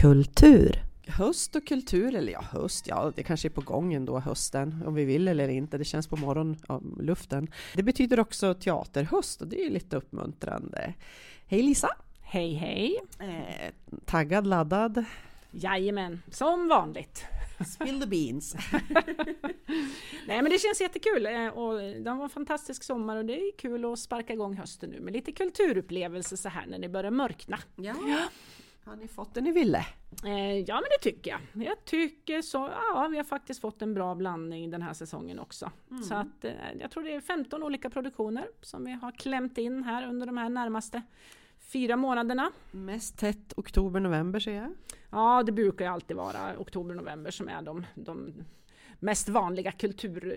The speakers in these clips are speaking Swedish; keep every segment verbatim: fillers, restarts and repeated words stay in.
kultur. Höst och kultur, eller ja höst, ja det kanske är på gång ändå hösten, om vi vill eller inte, det känns på morgonluften. Det betyder också teaterhöst och det är lite uppmuntrande. Hej Lisa! Hej hej! Eh, taggad, laddad? Jajamän, som vanligt. Spill the beans! Nej men det känns jättekul och det var en fantastisk sommar och det är kul att sparka igång hösten nu med lite kulturupplevelse så här när det börjar mörkna. Ja. Har ni fått det ni ville? Eh, ja men det tycker jag. Jag tycker så, ja vi har faktiskt fått en bra blandning den här säsongen också. Mm. Så att eh, jag tror det är femton olika produktioner som vi har klämt in här under de här närmaste fyra månaderna. Mest tätt oktober, november ser jag. Ja det brukar ju alltid vara oktober, november som är de... de mest vanliga kultur,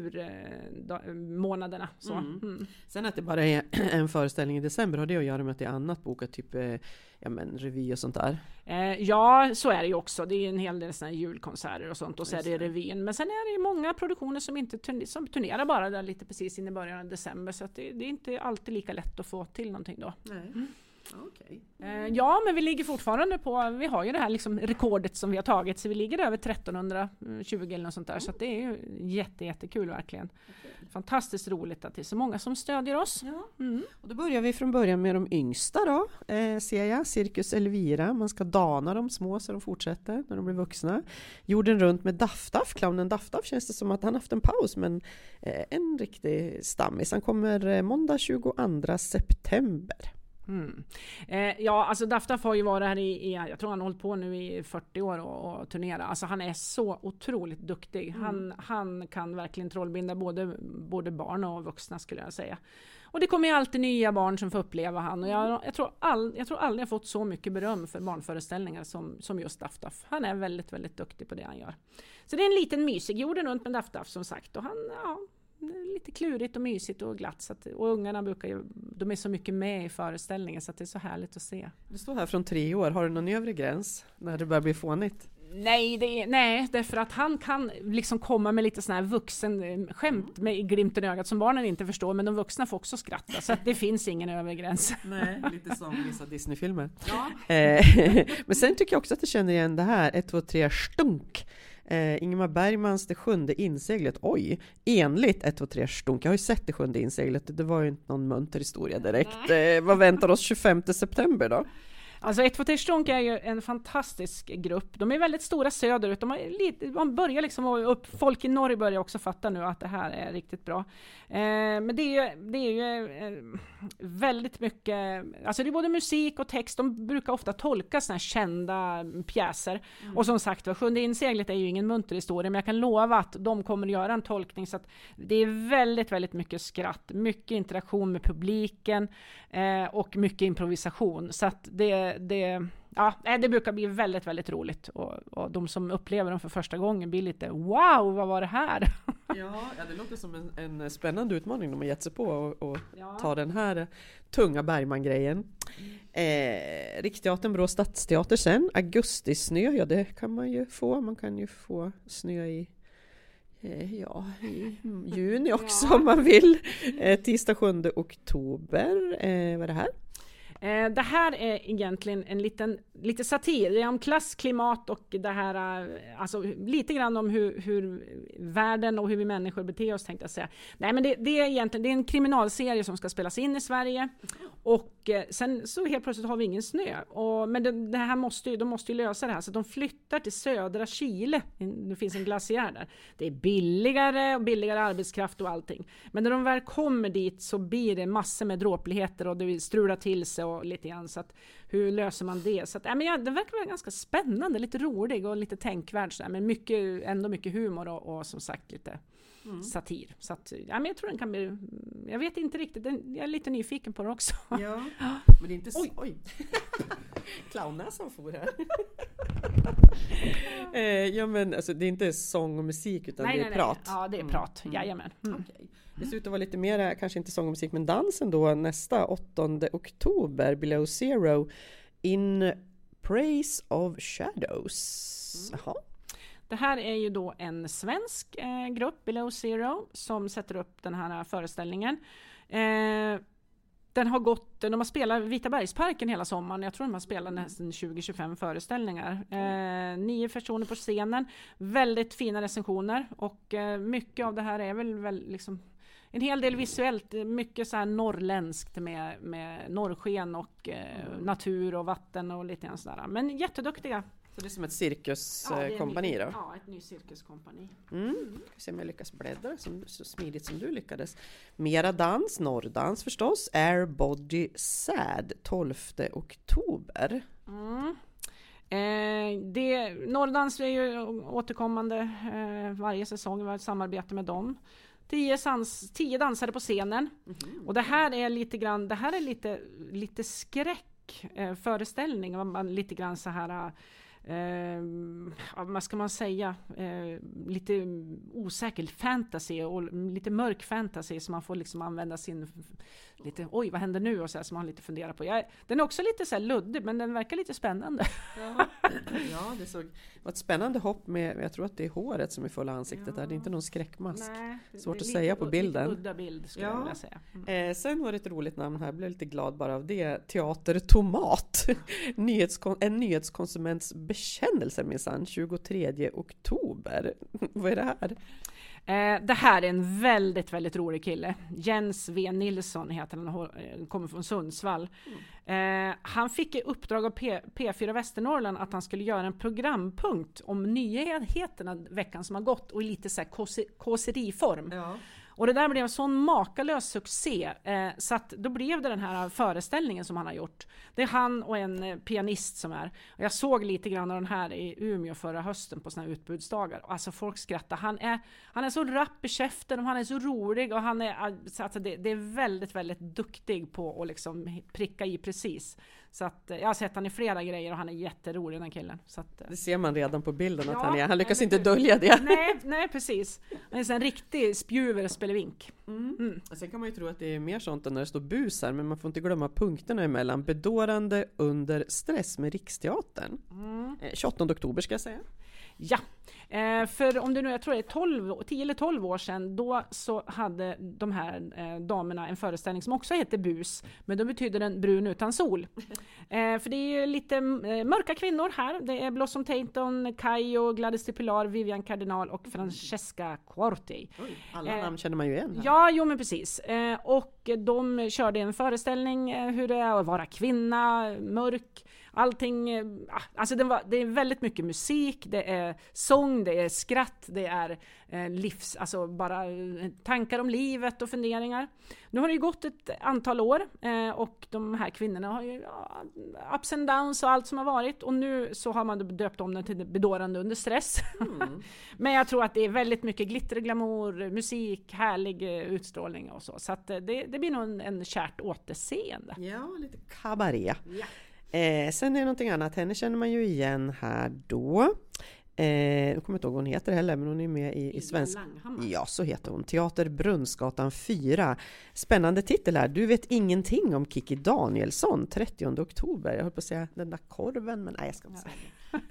kulturmånaderna. Så. Mm. Mm. Sen att det bara är en föreställning i december, har det att göra med att det är annat bokat, typ ja, men, revy och sånt där? Eh, ja, så är det ju också. Det är en hel del såna julkonserter och sånt och så är det revyn. Men sen är det ju många produktioner som, inte turner, som turnerar bara där lite precis in i början av december. Så att det, det är inte alltid lika lätt att få till någonting då. Nej. Mm. Okay. Eh, ja, men vi ligger fortfarande på, vi har ju det här liksom rekordet som vi har tagit, så vi ligger över trettonhundratjugo eller något sånt där, mm. Så att det är ju jätte, jättekul verkligen. Okay. Fantastiskt roligt att det är så många som stödjer oss. Ja. Mm. Och då börjar vi från början med de yngsta då, eh, ser jag, Cirkus Elvira, man ska dana de små så de fortsätter när de blir vuxna. Jorden runt med Daff-Daff, clownen Daff-Daff känns det som att han haft en paus, men eh, en riktig stammis, han kommer eh, måndag tjugoandra september. Mm. Eh, ja, alltså Daff-Daff har ju varit här i, i, jag tror han har hållit på nu i fyrtio år och, och turnera. Alltså han är så otroligt duktig. Mm. Han, han kan verkligen trollbinda både, både barn och vuxna skulle jag säga. Och det kommer ju alltid nya barn som får uppleva han. Och jag, jag, tror, all, jag tror aldrig jag fått så mycket beröm för barnföreställningar som, som just Daff-Daff. Han är väldigt, väldigt duktig på det han gör. Så det är en liten mysig jorden runt med Daff-Daff som sagt. Och han, ja... lite klurigt och mysigt och glatt så att, och ungarna brukar ju, de är så mycket med i föreställningen så att det är så härligt att se. Du står här från tre år, har du någon övre gräns när det börjar bli fånigt? Nej, det är, nej, därför att han kan liksom komma med lite sån här vuxen skämt med glimten i ögat som barnen inte förstår, men de vuxna får också skratta, så att det finns ingen övre gräns. Nej, lite som vissa Disney-filmer. Ja. Men sen tycker jag också att jag känner igen det här, ett, två, tre, stunk. Eh, Ingemar Bergmans Det sjunde inseglet. Oj, enligt ett, två, tre stunk. Jag har ju sett Det sjunde inseglet. Det var ju inte någon munter historia direkt. Eh, vad väntar oss tjugofemte september då? Alltså ett, två, tre stunk är ju en fantastisk grupp. De är väldigt stora söderut. De har lite, man börjar liksom upp, folk i Norge börjar också fatta nu att det här är riktigt bra. Eh, men det är ju, det är ju eh, väldigt mycket, alltså det är både musik och text. De brukar ofta tolka såna här kända pjäser. Mm. Och som sagt, Sjunde inseglet är ju ingen munter historia, men jag kan lova att de kommer att göra en tolkning så att det är väldigt, väldigt mycket skratt, mycket interaktion med publiken eh, och mycket improvisation. Så att det Det, ja, det brukar bli väldigt, väldigt roligt och, och de som upplever dem för första gången blir lite wow, vad var det här? Ja, ja det låter som en, en spännande utmaning de har gett sig på och, och ja. ta den här tunga Bergman-grejen. Eh, Riksteatern, Brå Stadsteater sen, augustisnö, ja det kan man ju få, man kan ju få snö i eh, ja, i juni också ja. Om man vill. Eh, tisdag sjunde oktober, eh, vad är det här? Eh, det här är egentligen en liten lite satir. Det är om klass, klimat och det här, alltså lite grann om hur, hur världen och hur vi människor beter oss, tänkte jag säga. Nej, men det, det är egentligen det är en kriminalserie som ska spelas in i Sverige och eh, sen så helt plötsligt har vi ingen snö. Och, men det, det här måste ju, de måste ju lösa det här så de flyttar till södra Chile. Det finns en glaciär där. Det är billigare och billigare arbetskraft och allting. Men när de väl kommer dit så blir det massor med dråpligheter och det strular till sig och lite grann, så att hur löser man det? Så att, ja, men ja, det verkar vara ganska spännande, lite rolig och lite tänkvärd så där, men mycket, ändå mycket humor och, och som sagt lite mm. satir. Så att, ja, men jag tror den kan bli, jag vet inte riktigt, den, jag är lite nyfiken på det också. Ja, men det är inte så... Oj! Oj. Clownnäsan får här. eh, ja, men alltså, det är inte sång och musik utan nej, det är nej, prat. Nej. Ja, det är prat. Mm. Jajamän. Mm. Okay. Det ser ut att vara lite mer, kanske inte sång och musik, men dansen då nästa åttonde oktober, Below Zero, In Praise of Shadows. Mm. Jaha. Det här är ju då en svensk eh, grupp, Below Zero, som sätter upp den här föreställningen. Eh, den har gått, de har spelat Vita Bergsparken hela sommaren. Jag tror de har spelat nästan tjugo till tjugofem föreställningar. Eh, nio personer på scenen. Väldigt fina recensioner. Och eh, mycket av det här är väl, väl liksom en hel del visuellt. Mycket så här norrländskt med, med norrsken och eh, natur och vatten och lite grann sådär. Men jätteduktiga. Så det är som ett cirkuskompani ja, då? Ja, ett ny cirkuskompani. Mm. Vi ser om jag lyckas bläddra som, så smidigt som du lyckades. Mera dans, norrdans förstås. Air Body Sad, tolfte oktober. Mm. Eh, det, norrdans är ju återkommande eh, varje säsong. Vi har ett samarbete med dem. Tio, sans, tio dansare på scenen. Mm. Och det här är lite grann, det här är lite, lite skräck eh, föreställning. Man, lite grann så här... Eh, vad ska man säga, eh, lite osäker fantasy och lite mörk fantasy, så man får liksom använda sin lite, oj vad händer nu, och så här, så man lite funderar på. Jag, den är också lite så här luddig, men den verkar lite spännande. Ja, ja det såg var ett spännande hopp med, jag tror att det är håret som är fulla ansiktet ja. Där, det är inte någon skräckmask. Nej, svårt att säga på bilden. Lite udda bild skulle ja. jag vilja säga. Mm. Eh, sen var det ett roligt namn här, jag blev lite glad bara av det. Teater Tomat. Nyhetskon- en nyhetskonsuments bekännelse minsann, tjugotredje oktober. Vad är det här? Eh, det här är en väldigt, väldigt rolig kille. Jens V. Nilsson heter han, kommer från Sundsvall. Mm. Eh, han fick i uppdrag av P- P4 Västernorrland att han skulle göra en programpunkt om nyheterna veckan som har gått, och i lite så här kåse- kåseriform. Ja. Och det där blev en sån makalös succé, eh, så att då blev det den här föreställningen som han har gjort. Det är han och en eh, pianist som är. Och jag såg lite grann av den här i Umeå förra hösten på såna här utbudsdagar. Alltså folk skrattar. Han är, han är så rapp i käften och han är så rolig, och han är, alltså det, det är väldigt, väldigt duktig på att liksom pricka i precis. Så att, jag har sett han i flera grejer och han är jätterolig, den killen. Så att, det ser man redan på bilden ja, att han är. Han lyckas inte dölja det. Nej, nej precis. Han är en riktig spjuver spelevink. Mm. Mm. Sen kan man ju tro att det är mer sånt än när det står busar, men man får inte glömma punkterna emellan. Bedårande under stress med Riksteatern. Mm. tjugoåttonde oktober ska jag säga. Ja, eh, för om det nu, jag tror det är tolv, tio eller tolv år sedan, då så hade de här eh, damerna en föreställning som också heter Bus, men då betyder den brun utan sol. Eh, för det är ju lite eh, mörka kvinnor här. Det är Blossom Tainton, Kayo, Gladys de Pilar, Vivian Cardinal och Francesca Quarti. Oj, alla eh, namn känner man ju igen här. Ja, jo men precis. Eh, och de körde en föreställning eh, hur det är att vara kvinna, mörk. Allting, alltså det, var, det är väldigt mycket musik, det är sång, det är skratt, det är eh, livs, alltså bara tankar om livet och funderingar. Nu har det ju gått ett antal år eh, och de här kvinnorna har ju ja, ups and downs och allt som har varit, och nu så har man döpt om den till Bedårande under stress. Mm. Men jag tror att det är väldigt mycket glitter, glamour, musik, härlig eh, utstrålning och så. Så att det, det blir nog en, en kärt återseende. Ja, lite kabaré. Ja. Eh, sen är det någonting annat. Henne känner man ju igen här då. Eh, jag kommer inte ihåg vad hon heter heller, men hon är med i, i svensk... Ja, så heter hon. Teater Brunnsgatan fyra. Spännande titel här. Du vet ingenting om Kikki Danielsson. trettionde oktober. Jag höll på att säga den där korven, men nej, jag ska inte säga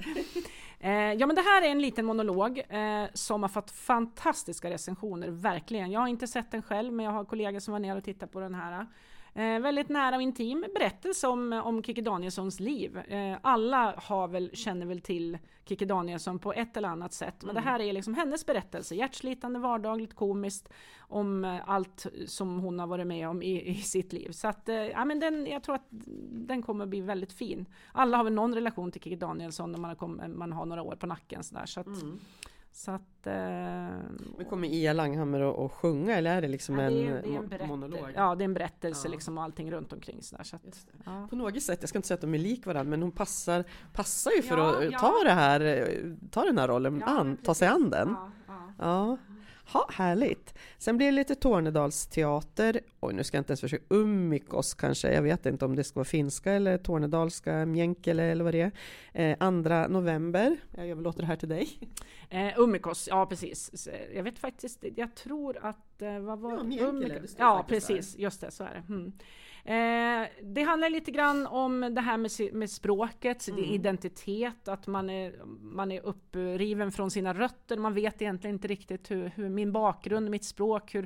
det. eh, ja, men det här är en liten monolog eh, som har fått fantastiska recensioner, verkligen. Jag har inte sett den själv, men jag har kollegor som var ner och tittade på den här. Eh, väldigt nära och intim berättelse om, om Kikki Danielssons liv. Eh, alla har väl, känner väl till Kikki Danielsson på ett eller annat sätt. Men mm. det här är liksom hennes berättelse. Hjärtslitande, vardagligt, komiskt. Om eh, allt som hon har varit med om i, i sitt liv. Så att, eh, ja, men den, jag tror att den kommer bli väldigt fin. Alla har väl någon relation till Kikki Danielsson när man har, kom, man har några år på nacken. Så, där, så att... Mm. Så att, eh, men kommer Ia Langhammer att, att sjunga, eller är det liksom ja, det är, en, det är en monolog? Ja, det är en berättelse ja. Liksom, och allting runt omkring. Så där, så att, ja. På något sätt, jag ska inte säga att de är lik varandra, men hon passar, passar ju för ja, att ja. ta det här, ta den här rollen, ja, an, ta sig an den. Ja, ja. ja. Ha, härligt. Sen blir det lite Tornedalsteater. Oj, nu ska jag inte ens försöka. Ummikos kanske. Jag vet inte om det ska vara finska eller tornedalska, mjänkele eller vad det är. Eh, andra november. Jag överlåter det här till dig. Eh, Ummikos, ja precis. Jag vet faktiskt, jag tror att... Eh, vad var ja, mjänkele. Ja, precis. Där. Just det, så är det. Mm. Eh, det handlar lite grann om det här med, med språket, mm. identitet, att man är, man är uppriven från sina rötter. Man vet egentligen inte riktigt hur, hur min bakgrund, mitt språk, hur,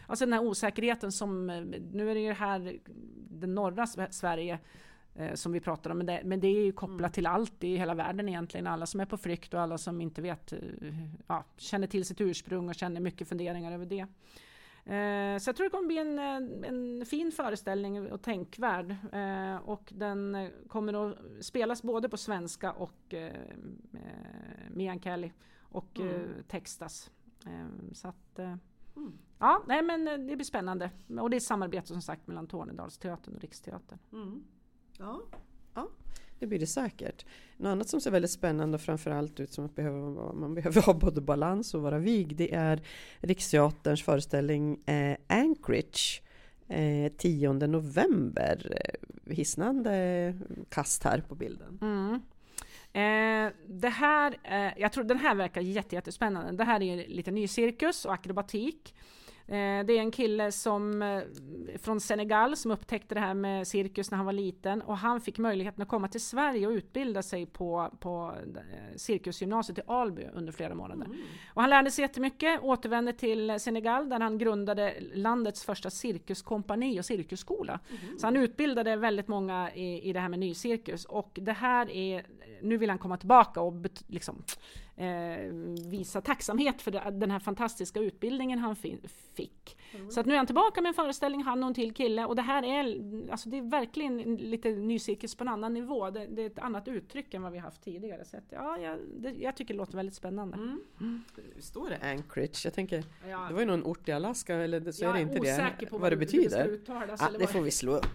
alltså den här osäkerheten som, nu är det ju här den norra Sverige eh, som vi pratar om, men det, men det är ju kopplat mm. till allt i hela världen egentligen, alla som är på flykt och alla som inte vet, ja, känner till sitt ursprung och känner mycket funderingar över det. Eh, så jag tror det kommer bli en, en fin föreställning och tänkvärd, eh, och den kommer att spelas både på svenska och eh, meänkieli och mm. eh, textas. Eh, så att eh, mm. ja, nej, men det blir spännande, och det är ett samarbete som sagt mellan Tornedalsteatern och Riksteatern. Mm. Ja. Ja, det blir det säkert. Något annat som ser väldigt spännande och framförallt ut som att behöva, man behöver ha både balans och vara vig, det är Riksteaterns föreställning eh, Anchorage eh, tionde november. Hisnande kast här på bilden. Mm. Eh, det här, eh, jag tror den här verkar jätte, jättespännande. Det här är lite ny cirkus och akrobatik. Eh, det är en kille som, eh, från Senegal som upptäckte det här med cirkus när han var liten, och han fick möjligheten att komma till Sverige och utbilda sig på, på eh, cirkusgymnasiet i Alby under flera månader. Mm. Och han lärde sig jättemycket, återvände till Senegal där han grundade landets första cirkuskompani och cirkusskola. Mm. Så han utbildade väldigt många i, i det här med ny cirkus, och det här är, nu vill han komma tillbaka och bet, liksom Eh, visa tacksamhet för det, den här fantastiska utbildningen han fin- fick. Mm. Så att nu är han tillbaka med en föreställning, han och en till kille, och det här är, alltså det är verkligen lite ny cirkus på en annan nivå. Det, det är ett annat uttryck än vad vi haft tidigare. Så att, ja, jag, det, jag tycker det låter väldigt spännande. Mm. Mm. Står det Anchorage? Jag tänker, ja. Det var ju någon ort i Alaska, eller så är det inte det. Jag är osäker på vad, vad det betyder. Det, uttalas, ja, det det var... får vi slå upp.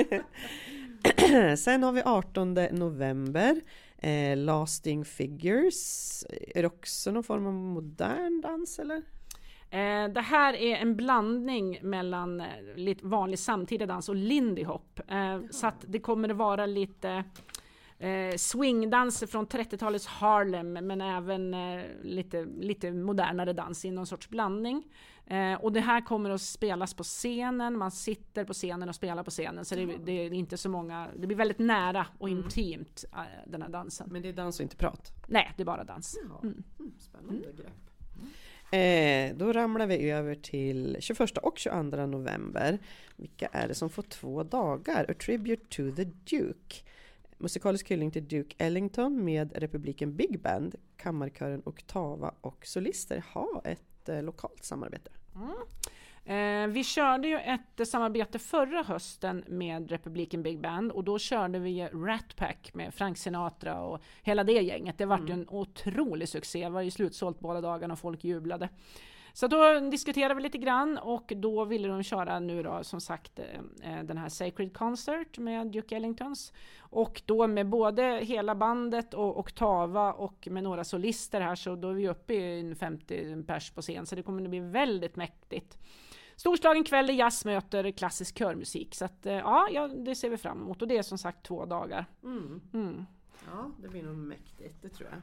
Sen har vi artonde november. Eh, Lasting Figures. Är det också någon form av modern dans eller? Eh, det här är en blandning mellan eh, lite vanlig samtida dans och Lindy Hop. Eh, så att det kommer att vara lite eh, swingdanser från trettiotalets Harlem, men även eh, lite, lite modernare dans i någon sorts blandning. Eh, och det här kommer att spelas på scenen, man sitter på scenen och spelar på scenen, så det, det är inte så många, det blir väldigt nära och mm. intimt äh, den här dansen. Men det är dans och inte prat? Nej, det är bara dans. Ja. Mm. Mm, spännande mm. grepp. Eh, då ramlar vi över till tjugoförsta och tjugoandra november. Vilka är det som får två dagar? A Tribute to the Duke. Musikalisk hyllning till Duke Ellington med Republiken Big Band, kammarkören Oktava och solister har ett eh, lokalt samarbete. Mm. Eh, vi körde ju ett samarbete förra hösten med Republiken Big Band, och då körde vi Rat Pack med Frank Sinatra och hela det gänget. Det var mm. ju en otrolig succé, det var ju slutsålt båda dagarna och folk jublade. Så då diskuterade vi lite grann, och då ville de köra nu då som sagt eh, den här Sacred Concert med Duke Ellingtons, och då med både hela bandet och Oktava och med några solister här, så då är vi uppe i en femtio pers på scen, så det kommer att bli väldigt mäktigt. Storslagen kväll där jazz möter klassisk körmusik, så att ja, ja, det ser vi fram emot, och det är som sagt två dagar. Mm. Mm. Ja, det blir nog mäktigt, det tror jag.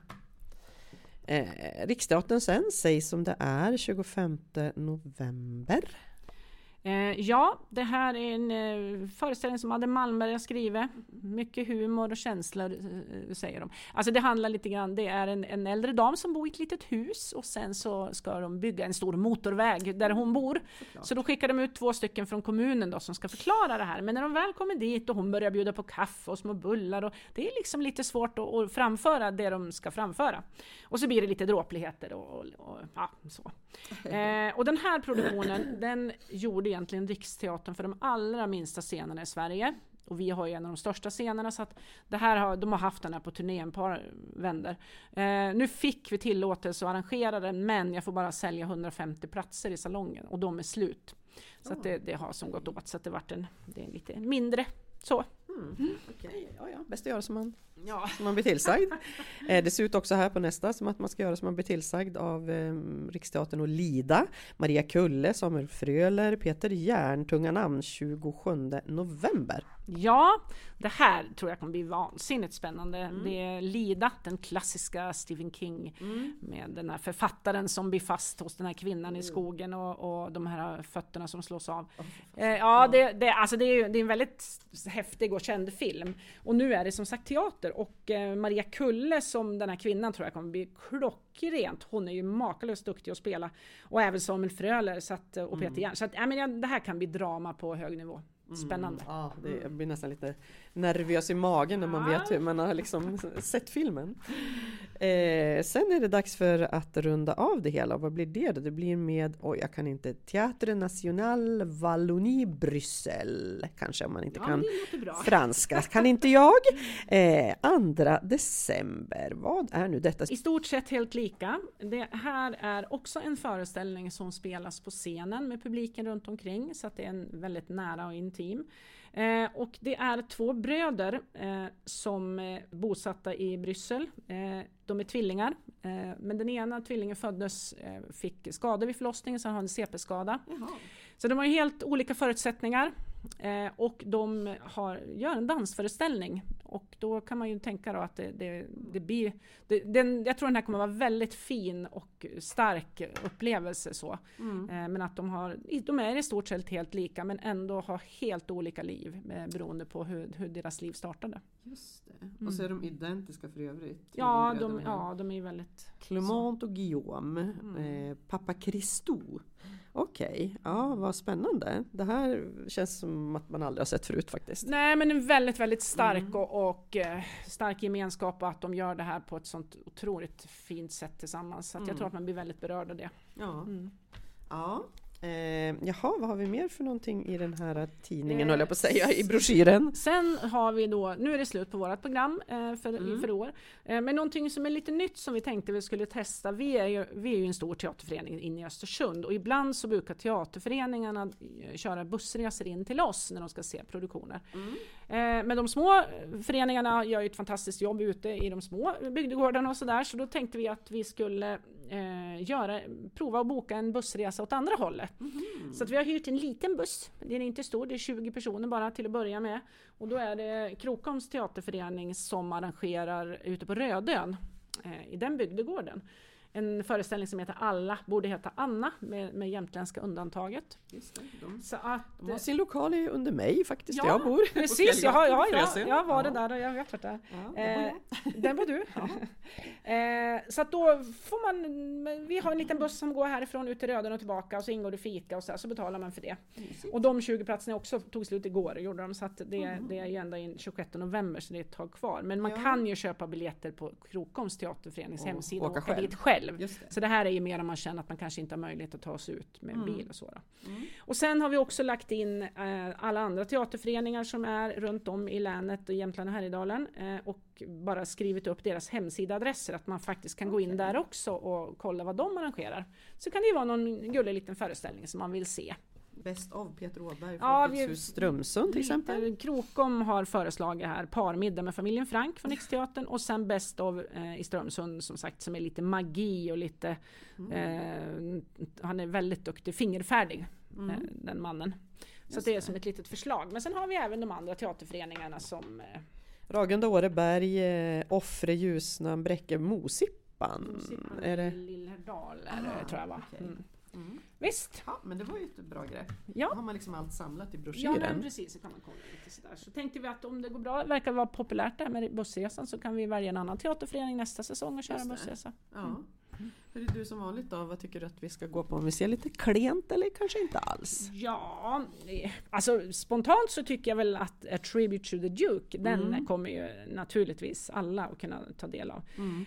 Eh, Riksteatern sen sägs som det är tjugofemte november. Eh, ja, det här är en eh, föreställning som Adde Malmberg har skrivit. Mycket humor och känslor, eh, säger de. Alltså det handlar lite grann, det är en, en äldre dam som bor i ett litet hus, och sen så ska de bygga en stor motorväg där hon bor. Såklart. Så då skickar de ut två stycken från kommunen då, som ska förklara det här. Men när de väl kommer dit och hon börjar bjuda på kaffe och små bullar, och det är liksom lite svårt att, att framföra det de ska framföra. Och så blir det lite dråpligheter och, och, och ja, så. Eh, och den här produktionen, den gjorde egentligen Riksteatern för de allra minsta scenerna i Sverige, och vi har ju en av de största scenerna, så att det här har, de har haft den här på turné en par vänder. Eh, nu fick vi tillåtelse att arrangera den, men jag får bara sälja hundrafemtio platser i salongen, och de är slut. Så oh. att det, det har som gått åt, så att det varit en, det är lite mindre så. Mm. Mm. Okay. Ja, ja. Bäst att göra som man, ja. som man blir tillsagd. eh, det ser ut också här på nästa som att man ska göra som man blir tillsagd av eh, Riksteatern och Lida. Maria Kulle, Samuel Fröler, Peter Järn, tunga namn tjugosjunde november. Ja, det här tror jag kommer bli vansinnigt spännande. Mm. Det är Lida, den klassiska Stephen King Mm. med den här författaren som blir fast hos den här kvinnan Mm. i skogen och, och de här fötterna som slås av. Oh, Eh, ja, det, det, alltså det, är, det är en väldigt häftig och känd film. Och nu är det som sagt teater. Och eh, Maria Kulle som den här kvinnan tror jag kommer bli klockrent. Hon är ju makalöst duktig att spela. Och även Samuel Fröler så att, och Peter Mm. Järn. Så att, ja, men ja, det här kan bli drama på hög nivå. Spännande. Mm, ja, det blir nästan lite nervös i magen när man Ja. vet hur man har liksom sett filmen. Eh, sen är det dags för att runda av det hela. Vad blir det då? Det blir med, oj jag kan inte, Théâtre National Wallonie Bryssel. Kanske om man inte Ja, kan det låter bra. franska. Kan inte jag. Eh, andra december. Vad är nu detta? I stort sett helt lika. Det här är också en föreställning som spelas på scenen med publiken runt omkring. Så att det är en väldigt nära och intim. Eh, och det är två bröder eh, som är bosatta i Bryssel. Eh, de är tvillingar. Eh, men den ena tvillingen föddes, eh, fick skador vid förlossningen så han har en C P-skada. Jaha. Så de har ju helt olika förutsättningar. Eh, och de har, gör en dansföreställning. Och då kan man ju tänka då att det, det, det blir... Det, den, jag tror den här kommer vara väldigt fin och stark upplevelse så. Mm. Eh, men att de, har, de är i stort sett helt lika men ändå har helt olika liv eh, beroende på hur, hur deras liv startade. Just det. Och så är de identiska för övrigt. Ja, de, ja, de är ju väldigt... Clement och Guillaume, Mm. eh, Papa Christou. Okej, okay. Ja vad spännande. Det här känns som att man aldrig har sett förut faktiskt. Nej, men en väldigt, väldigt stark Mm. och, och eh, stark gemenskap och att de gör det här på ett sånt otroligt fint sätt tillsammans. Så att Mm. jag tror att man blir väldigt berörd av det. Ja. Mm. Ja. Eh, jaha, vad har vi mer för någonting i den här tidningen, Eh, höll jag på att säga, i broschyren? Sen har vi då, nu är det slut på vårt program eh, för, Mm. för år. Eh, men någonting som är lite nytt som vi tänkte vi skulle testa. Vi är ju, vi är ju en stor teaterförening inne i Östersund och ibland så brukar teaterföreningarna eh, köra bussresor in till oss när de ska se produktioner. Mm. Eh, men de små föreningarna gör ju ett fantastiskt jobb ute i de små bygdegårdarna och sådär. Så då tänkte vi att vi skulle eh, göra, prova att boka en bussresa åt andra hållet. Mm. Så att vi har hyrt en liten buss. Den är inte stor, det är tjugo personer bara till att börja med. Och då är det Krokoms teaterförening som arrangerar ute på Rödön eh, i den bygdegården. En föreställning som heter Alla borde heta Anna med, med jämtländska undantaget. Just det, de, Så att, de har sin lokal i- under mig faktiskt, Ja, där jag bor. precis, jag, har, ja, ja, Frösön. jag var Ja. det där och jag vet vart det är. Ja, det var Eh, jag. den var du. eh, så att då får man, vi har en liten buss som går härifrån ut till Röden och tillbaka och så ingår det fika och så, här, så betalar man för det. Och de tjugo platserna också tog slut igår, gjorde de, så att det, Mm. det är ju ända in tjugosjätte november så det är ett tag kvar. Men man Ja. kan ju köpa biljetter på Krokoms teaterförenings Och hemsida och åka åka själv. dit själv. Just det. Så det här är ju mer om man känner att man kanske inte har möjlighet att ta sig ut med Mm. bil och så då. Mm. Och sen har vi också lagt in eh, alla andra teaterföreningar som är runt om i länet och Jämtland och Härjedalen eh, och bara skrivit upp deras hemsidaadresser att man faktiskt kan gå in där också och kolla vad de arrangerar. Så kan det ju vara någon gullig liten föreställning som man vill se. Bäst av Peter Åberg, Ja, Folkets vi- hus Strömsund till exempel. Lite- Krokom har föreslagit här parmiddag med familjen Frank från Riksteatern och sen bäst av eh, i Strömsund som sagt som är lite magi och lite Mm. eh, han är väldigt duktig, fingerfärdig Mm. eh, den mannen. Så Just det är det. som ett litet förslag. Men sen har vi även de andra teaterföreningarna som eh, Ragunda, Åreberg, eh, Offre, Ljusnan, Bräcke, Mosippan. Musipan Är det? Lillhärdal är Ah, det, tror jag va? okej. Mm. Mm. Visst. Ja, men det var ju ett bra grepp. Då Ja. har man liksom allt samlat i Ja broschyren. men precis, så kan man kolla lite sådär. Så tänkte vi att om det går bra, verkar vara populärt det här med bussresan, så kan vi välja en annan teaterförening nästa säsong och köra Just en det. bussresa. Ja. Hur är du som vanligt då? Vad tycker du att vi ska gå på? Om vi ser lite klent eller kanske inte alls? Ja, eh, alltså spontant så tycker jag väl att A Tribute to the Duke, den Mm. kommer ju naturligtvis alla att kunna ta del av.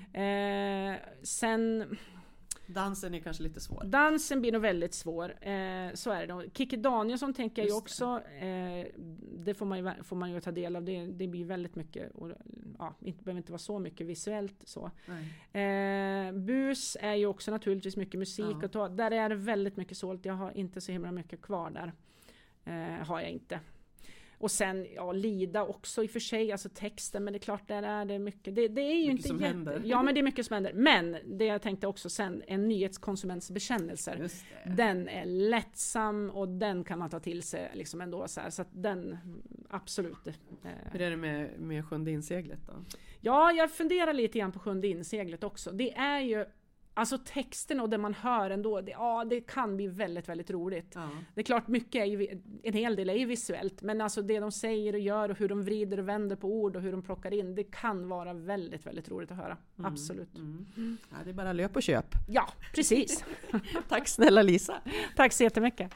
Eh, sen Dansen är kanske lite svår. dansen blir nog väldigt svår, eh, så är det då. Kikki Danielsson tänker jag ju Just det. också, eh, det får man, ju, får man ju ta del av, det, det blir väldigt mycket, och, ja, inte, behöver inte vara så mycket visuellt så. Nej. Eh, bus är ju också naturligtvis mycket musik Ja. och ta, där är det väldigt mycket sålt. Jag har inte så himla mycket kvar där. Eh, har jag inte. Och sen, ja, Lida också i och för sig, alltså texten, men det är klart, där är det mycket. Det, det är ju mycket inte som jätte... händer. Ja, men det är mycket som händer. Men det jag tänkte också sen, en nyhetskonsuments bekännelser. Just det. Den är lättsam och den kan man ta till sig liksom ändå så här. Så att den, absolut. Eh... Hur är det med, med Sjunde inseglet då? Ja, jag funderar lite grann på Sjunde inseglet också. Det är ju, alltså texten och det man hör ändå, det, ja, det kan bli väldigt, väldigt roligt. Ja. Det är klart, mycket är ju, en hel del är ju visuellt, men alltså det de säger och gör och hur de vrider och vänder på ord och hur de plockar in, det kan vara väldigt, väldigt roligt att höra. Mm. Absolut. Mm. Mm. Ja, det är bara löp och köp. Ja, precis. Tack snälla Lisa. Tack så jättemycket.